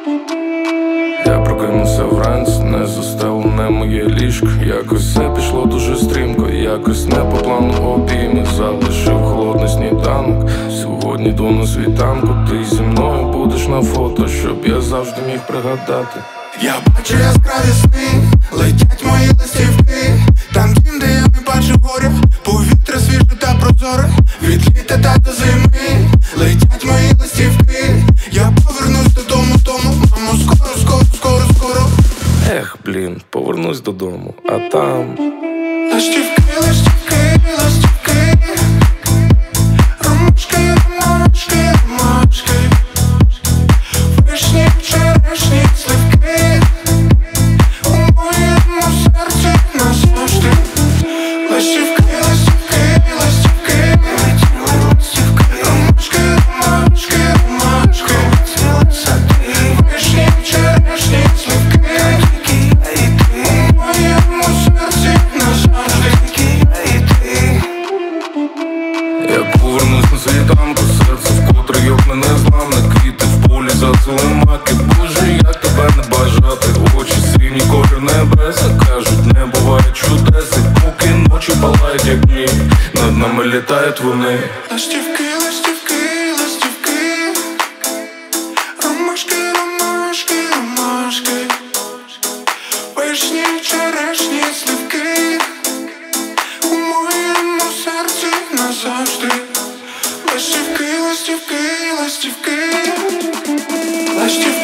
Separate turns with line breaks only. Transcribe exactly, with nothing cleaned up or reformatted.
Я прокинувся вранці, не застелене моє ліжко. Якось все пішло дуже стрімко, якось не по плану обійми. Залишив холодний сніданок. Сьогодні йду на світанку. Ти зі мною будеш на фото, щоб я завжди міг пригадати.
Я бачу яскраві сни, летять мої листівки. Там дім, де я не бачу горя, повітря свіже та прозоре. Від літа та до зими летять мої листівки. Я повернусь додому, тому, мамо, скоро, скоро, скоро, скоро.
Ех, блін, повернусь додому, а там
листівки, листівки, листівки. Ромашки, ромашки, ромашки. Вишні, черешні, сливки. У моєму серці назавжди. Листівки, листівки, листівки. Ромашки, ромашки, ромашки. Вишні, черешні, сливки. У моєму серці назавжди.
я повернусь на світанку, серце вкотре йокне незламне. Квіти в полі зацвіли маки. Боже, як тебе не бажати. Очі сині, колір небеса. Кажуть, не буває чудес. І поки ночі палають, як дні, над нами літають вони.
Листівки, листівки, листівки. Ромашки, ромашки, ромашки. Вишні, черешні, сливки. У моєму серці назавжди. Листівки, листівки, листівки. Листівки.